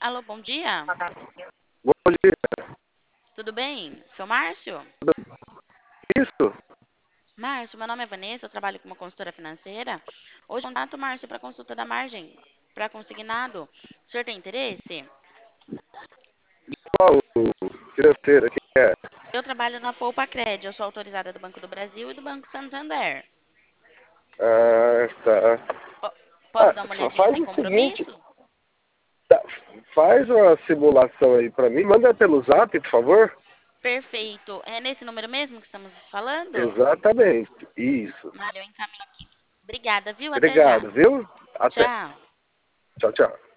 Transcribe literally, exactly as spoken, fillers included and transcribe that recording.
Alô, bom dia. Bom dia. Tudo bem? Seu Márcio? Isso? Márcio, meu nome é Vanessa, eu trabalho com uma consultora financeira. Hoje eu contato o Márcio para consulta da margem, para consignado. O senhor tem interesse? Qual financeira que é? Eu trabalho na Poupa Cred, eu sou autorizada do Banco do Brasil e do Banco Santander. Ah, tá. Po- Ah, Posso dar uma fa- olhadinha faz sem o seguinte, compromisso? tá, faz uma simulação aí pra mim, manda pelo zap, por favor. Perfeito. É nesse número mesmo que estamos falando? Exatamente, isso. Olha, eu encaminho aqui. Obrigada, viu? Até já. Obrigado, viu? Até. Tchau. Tchau, tchau.